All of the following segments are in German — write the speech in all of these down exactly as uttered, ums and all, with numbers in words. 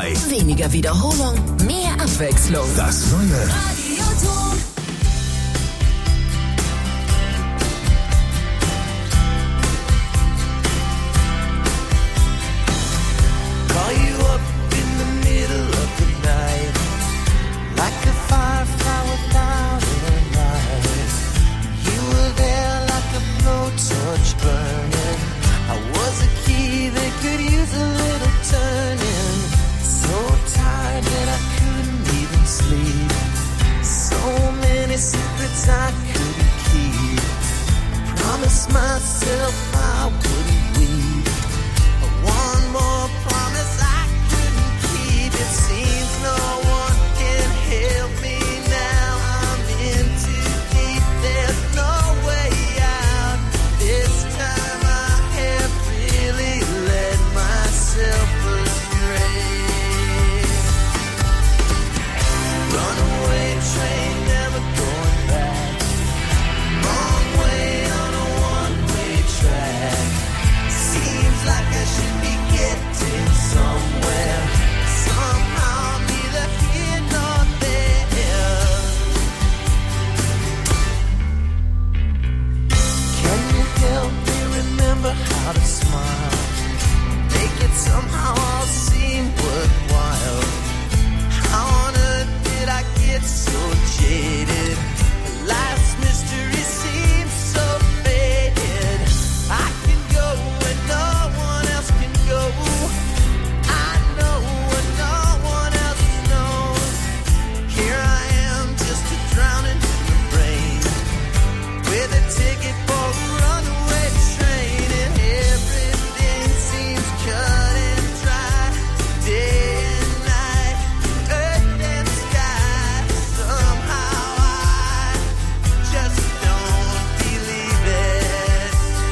drei. Weniger Wiederholung, mehr Abwechslung. Das neue Radioton. Call you up in the middle of the night, like a firefly without a light. You were there like a blowtorch burning. I was a key that could use a little turning. So tired that I couldn't even sleep. So many secrets I couldn't keep. I promised myself I wouldn't weep. One more promise I couldn't keep. It seems no one can help me now. I'm in too deep. There's no way out. This time I have really led myself astray. Runaway train, never going back. Wrong way on a one-way track. Seems like I should be getting somewhere. Somehow I'm neither here nor there. Can you help me remember how to smile? Make it somehow all seem worthwhile. How on earth did I get so jaded? Life's mystery seems so faded. I can go where no one else can go. I know what no one else knows. Here I am, just a drowning in the rain, with a ticket for a runaway train, and everything seems cut and dry. Day and night, earth and sky. Somehow I just don't believe it.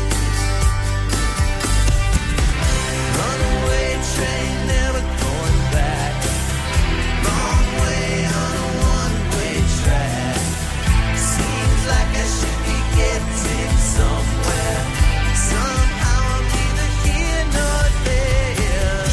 Runaway train, never going back. Wrong way on a one-way track. Seems like I should be getting somewhere. Somehow I'm neither here nor there.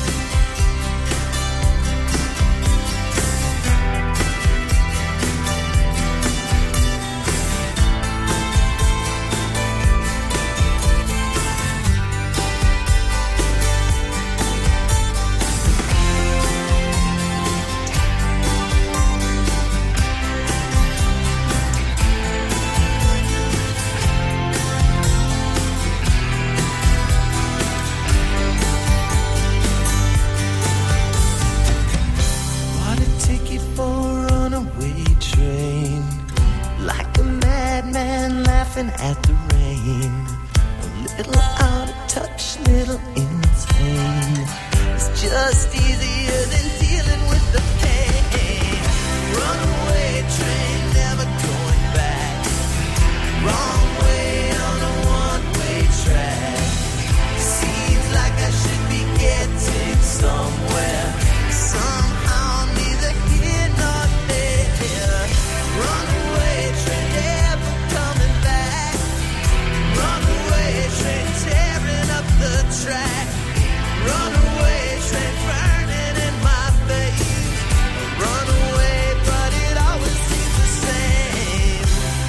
Bought a ticket for a runaway train, like a madman laughing at the rain. A little out of touch, little insane. It's just easier than dealing with the pain. Runaway train, never going back. Wrong way on a one-way track. Seems like I should be getting somewhere. Somehow I'm neither here nor there. Runaway train, never coming back. Runaway train, tearing up the track. Runaway train, burning in my face. Runaway, but it always seems the same.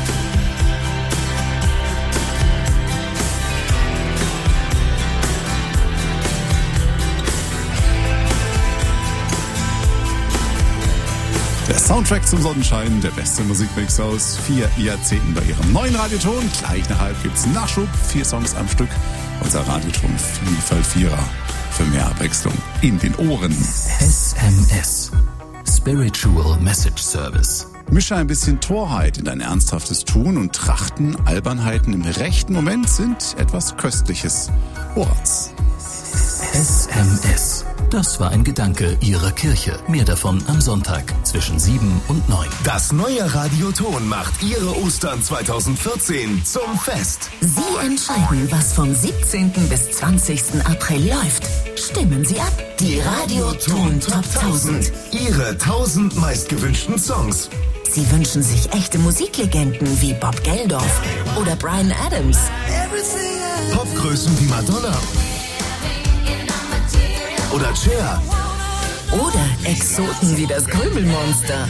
Der Soundtrack zum Sonnenschein, der beste Musikmix aus vier Jahrzehnten bei ihrem neuen Radioton. Gleich nach halb gibt's Nachschub, vier Songs am Stück. Unser Radioton Vielfalt Vierer für mehr Abwechslung in den Ohren. S M S. Spiritual Message Service. Mische ein bisschen Torheit in dein ernsthaftes Tun und Trachten. Albernheiten im rechten Moment sind etwas Köstliches. Horaz. S M S. Das war ein Gedanke Ihrer Kirche. Mehr davon am Sonntag zwischen sieben und neun. Das neue Radioton macht Ihre Ostern zwanzig vierzehn zum Fest. Sie entscheiden, was vom siebzehnten bis zwanzigsten April läuft. Stimmen Sie ab. Die Radioton Top tausend. Ihre tausend meistgewünschten Songs. Sie wünschen sich echte Musiklegenden wie Bob Geldof oder Bryan Adams. Popgrößen wie Madonna oder Cher Oder Exoten wie das Grübelmonster.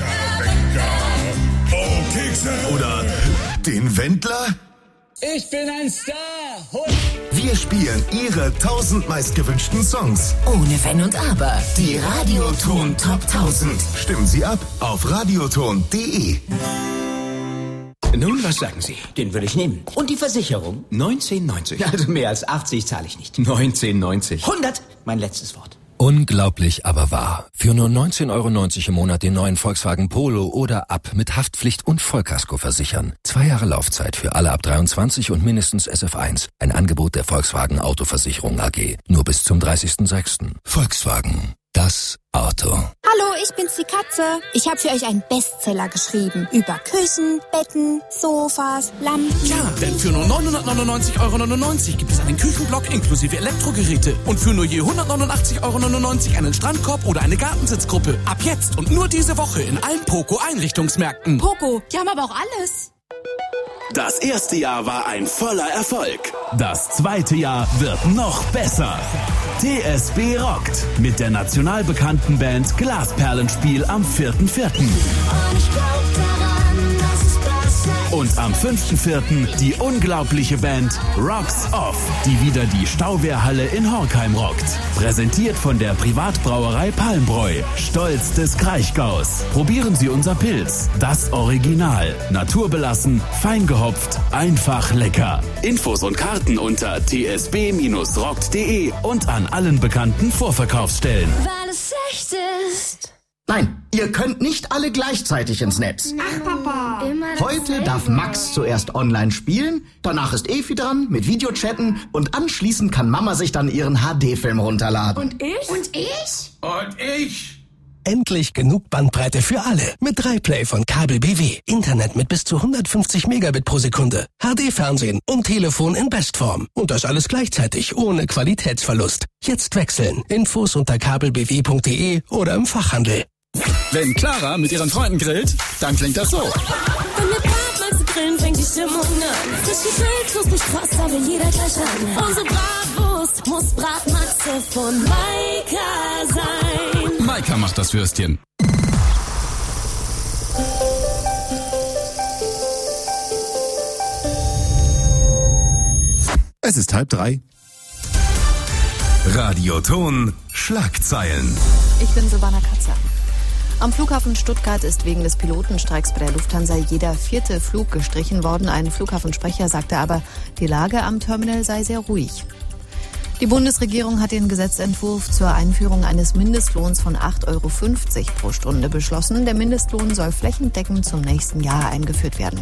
Oder den Wendler? Ich bin ein Star! Wir spielen Ihre tausend meistgewünschten Songs. Ohne Wenn und Aber. Die Radioton Top tausend. Stimmen Sie ab auf radioton punkt de. Nun, was sagen Sie? Den würde ich nehmen. Und die Versicherung? neunzehn neunzig. Also mehr als achtzig zahle ich nicht. neunzehn neunzig. hundert, mein letztes Wort. Unglaublich, aber wahr. Für nur neunzehn Euro neunzig im Monat den neuen Volkswagen Polo oder ab mit Haftpflicht und Vollkasko versichern. Zwei Jahre Laufzeit für alle ab dreiundzwanzig und mindestens S F eins. Ein Angebot der Volkswagen Autoversicherung A G. Nur bis zum dreißigsten sechsten Volkswagen. Das Auto. Hallo, ich bin's, die Katze. Ich habe für euch einen Bestseller geschrieben. Über Küchen, Betten, Sofas, Lampen. Ja, denn für nur neunhundertneunundneunzig Euro neunundneunzig gibt es einen Küchenblock inklusive Elektrogeräte. Und für nur je hundertneunundachtzig Euro neunundneunzig einen Strandkorb oder eine Gartensitzgruppe. Ab jetzt und nur diese Woche in allen Poco-Einrichtungsmärkten. Poco, die haben aber auch alles. Das erste Jahr war ein voller Erfolg. Das zweite Jahr wird noch besser. T S B rockt mit der national bekannten Band Glasperlenspiel am vierten vierten Und am fünften vierten die unglaubliche Band Rocks Off, die wieder die Stauwehrhalle in Horkheim rockt. Präsentiert von der Privatbrauerei Palmbräu, Stolz des Kraichgaus. Probieren Sie unser Pilz, das Original. Naturbelassen, fein gehopft, einfach lecker. Infos und Karten unter t s b Bindestrich rockt punkt de und an allen bekannten Vorverkaufsstellen. Weil es echt ist. Nein, ihr könnt nicht alle gleichzeitig ins Netz. Ach, Papa. Heute darf Max zuerst online spielen, danach ist Efi dran mit Videochatten und anschließend kann Mama sich dann ihren H D-Film runterladen. Und ich? Und ich? Und ich? Endlich genug Bandbreite für alle. Mit drei Play von Kabel B W. Internet mit bis zu hundertfünfzig Megabit pro Sekunde. H D-Fernsehen und Telefon in Bestform. Und das alles gleichzeitig ohne Qualitätsverlust. Jetzt wechseln. Infos unter kabel b w punkt de oder im Fachhandel. Wenn Clara mit ihren Freunden grillt, dann klingt das so. Wenn wir Bratwürste grillen, fängt die Stimmung an. Frisch gegrillt, muss nicht Trost, aber jeder gleich an. Unsere Bratwurst muss Bratmaxe von Maika sein. Maika macht das Würstchen. Es ist halb drei. Radioton Schlagzeilen. Ich bin Silvana Katzer. Am Flughafen Stuttgart ist wegen des Pilotenstreiks bei der Lufthansa jeder vierte Flug gestrichen worden. Ein Flughafensprecher sagte aber, die Lage am Terminal sei sehr ruhig. Die Bundesregierung hat den Gesetzentwurf zur Einführung eines Mindestlohns von acht Euro fünfzig pro Stunde beschlossen. Der Mindestlohn soll flächendeckend zum nächsten Jahr eingeführt werden.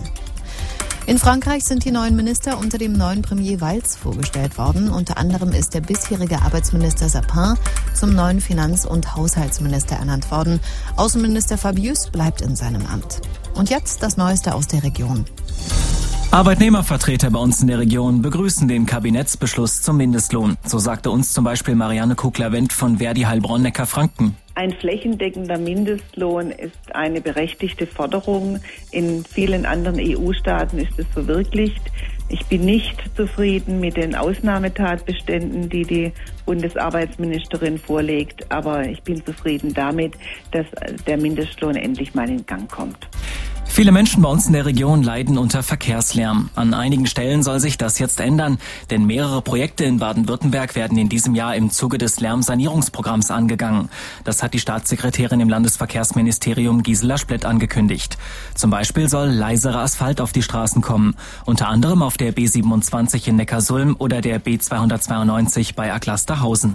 In Frankreich sind die neuen Minister unter dem neuen Premier Valls vorgestellt worden. Unter anderem ist der bisherige Arbeitsminister Sapin zum neuen Finanz- und Haushaltsminister ernannt worden. Außenminister Fabius bleibt in seinem Amt. Und jetzt das Neueste aus der Region. Arbeitnehmervertreter bei uns in der Region begrüßen den Kabinettsbeschluss zum Mindestlohn. So sagte uns zum Beispiel Marianne Kugler-Wendt von Verdi Heilbronn-Neckar-Franken. Ein flächendeckender Mindestlohn ist eine berechtigte Forderung. In vielen anderen E U-Staaten ist es verwirklicht. Ich bin nicht zufrieden mit den Ausnahmetatbeständen, die die Bundesarbeitsministerin vorlegt, aber ich bin zufrieden damit, dass der Mindestlohn endlich mal in Gang kommt. Viele Menschen bei uns in der Region leiden unter Verkehrslärm. An einigen Stellen soll sich das jetzt ändern, denn mehrere Projekte in Baden-Württemberg werden in diesem Jahr im Zuge des Lärmsanierungsprogramms angegangen. Das hat die Staatssekretärin im Landesverkehrsministerium Gisela Splett angekündigt. Zum Beispiel soll leiserer Asphalt auf die Straßen kommen, unter anderem auf der B siebenundzwanzig in Neckarsulm oder der B zweihundertzweiundneunzig bei Aglasterhausen.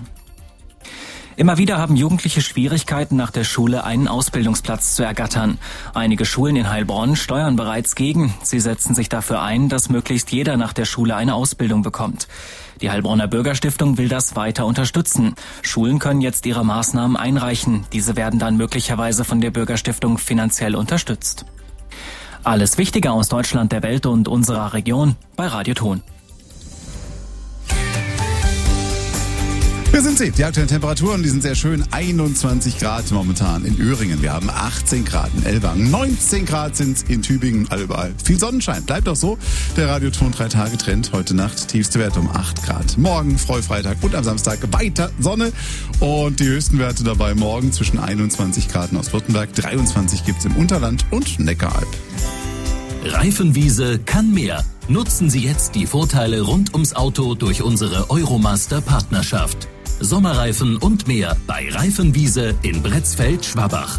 Immer wieder haben Jugendliche Schwierigkeiten, nach der Schule einen Ausbildungsplatz zu ergattern. Einige Schulen in Heilbronn steuern bereits gegen. Sie setzen sich dafür ein, dass möglichst jeder nach der Schule eine Ausbildung bekommt. Die Heilbronner Bürgerstiftung will das weiter unterstützen. Schulen können jetzt ihre Maßnahmen einreichen. Diese werden dann möglicherweise von der Bürgerstiftung finanziell unterstützt. Alles Wichtige aus Deutschland, der Welt und unserer Region bei Radio Ton. Wir sind sie. Die aktuellen Temperaturen, die sind sehr schön. einundzwanzig Grad momentan in Öhringen. Wir haben achtzehn Grad in Ellwangen. neunzehn Grad sind es in Tübingen, überall. Viel Sonnenschein. Bleibt auch so. Der Radioton drei Tage Trend. Heute Nacht tiefste Werte um acht Grad. Morgen, Freitag und am Samstag weiter Sonne. Und die höchsten Werte dabei morgen zwischen einundzwanzig Grad in Ostwürttemberg, dreiundzwanzig gibt es im Unterland und Neckaralb. Reifenwiese kann mehr. Nutzen Sie jetzt die Vorteile rund ums Auto durch unsere Euromaster-Partnerschaft. Sommerreifen und mehr bei Reifenwiese in Bretzfeld-Schwabach.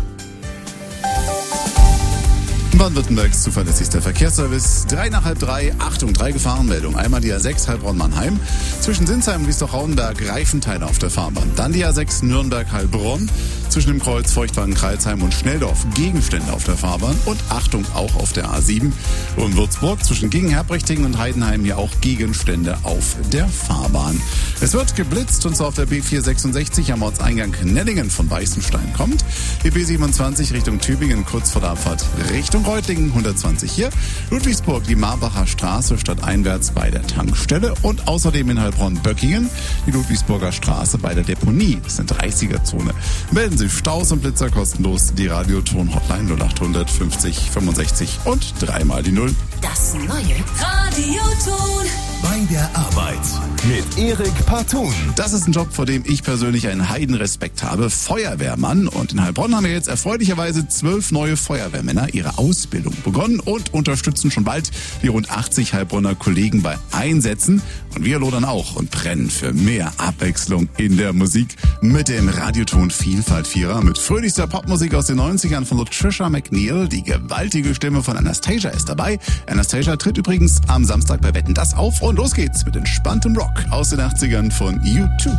Baden-Württembergs zuverlässigster Verkehrsservice. Drei nach halb drei. Achtung, drei Gefahrenmeldungen. Einmal die A sechs Heilbronn-Mannheim. Zwischen Sinsheim und Wiesloch-Rauenberg Reifenteile auf der Fahrbahn. Dann die A sechs Nürnberg-Heilbronn. Zwischen dem Kreuz Feuchtwagen-Kreilsheim und Schnelldorf Gegenstände auf der Fahrbahn. Und Achtung, auch auf der A sieben. Und Würzburg zwischen Gegenherbrichtingen und Heidenheim hier auch Gegenstände auf der Fahrbahn. Es wird geblitzt und zwar auf der B vierhundertsechsundsechzig am Ortseingang Knellingen von Weißenstein kommt. Die B siebenundzwanzig Richtung Tübingen kurz vor der Abfahrt Richtung Reutlingen hundertzwanzig hier. Ludwigsburg, die Marbacher Straße stadteinwärts bei der Tankstelle und außerdem in Heilbronn-Böckingen die Ludwigsburger Straße bei der Deponie. Das ist eine dreißiger-Zone. Melden Sie Staus und Blitzer kostenlos. Die Radioton-Hotline null achthundert fünfzig fünfundsechzig und dreimal die Null. Das neue Radioton. Bei der Arbeit mit Erik Partun. Das ist ein Job, vor dem ich persönlich einen Heidenrespekt habe. Feuerwehrmann. Und in Heilbronn haben wir jetzt erfreulicherweise zwölf neue Feuerwehrmänner ihre Ausbildung begonnen und unterstützen schon bald die rund achtzig Heilbronner Kollegen bei Einsätzen. Und wir lodern auch und brennen für mehr Abwechslung in der Musik mit dem Radioton Vielfalt-Vierer mit fröhlichster Popmusik aus den neunzigern von Trisha McNeil. Die gewaltige Stimme von Anastasia ist dabei. Anastasia tritt übrigens am Samstag bei Wetten das auf. Und los geht's mit entspanntem Rock aus den achtzigern von U zwei.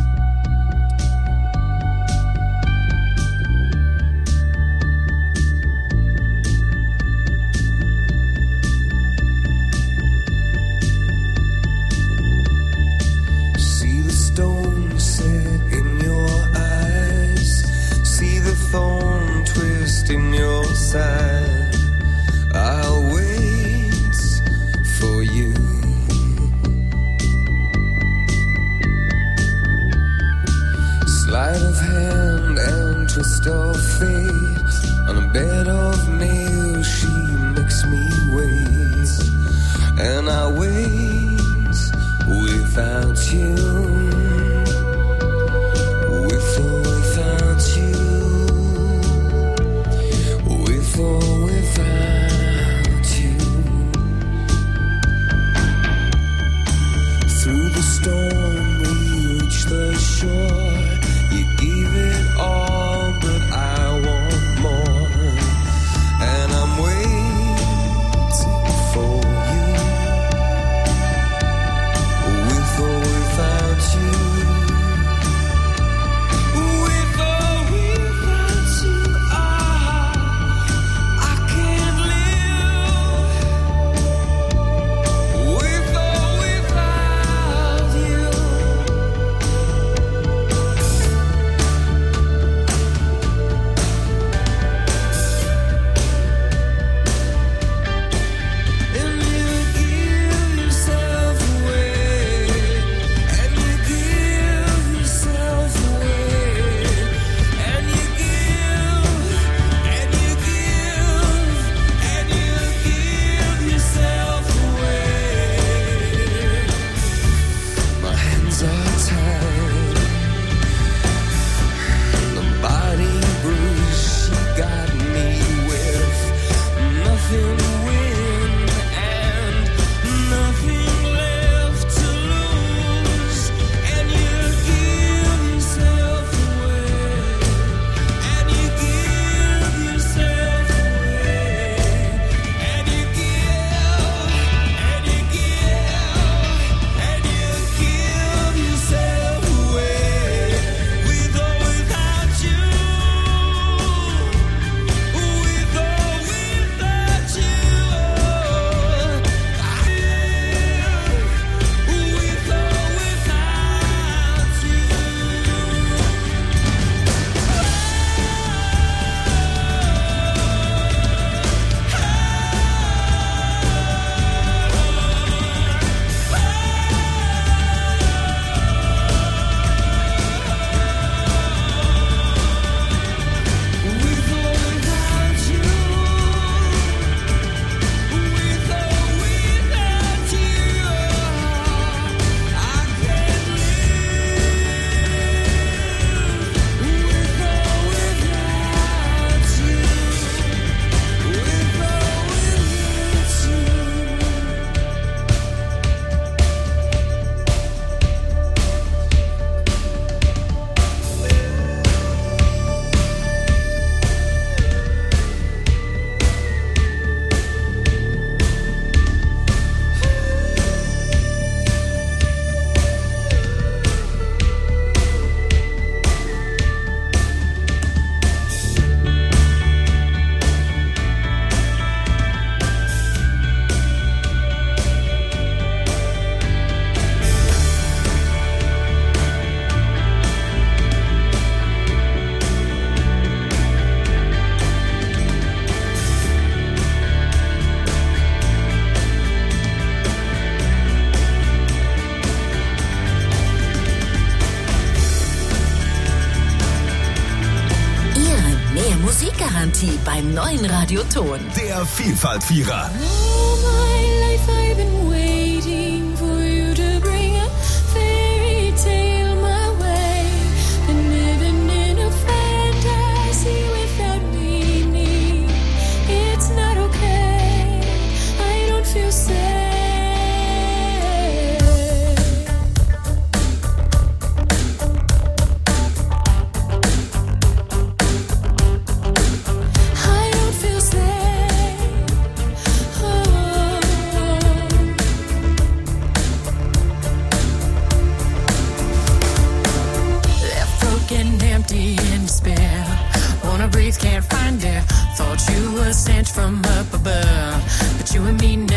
See the stone set in your eyes. See the thorn twist in your side. I'll wait for you. Sleight of hand and twist of fate. On a bed of nails she makes me wait. And I wait without you. With or without you. With or without you. Through the storm we reach the shore. You gave it all, but I want more. And I'm waiting for you. With or without Variety beim neuen Radioton. Der Vielfalt-Vierer. Can't find it. Thought you were sent from up above, but you and me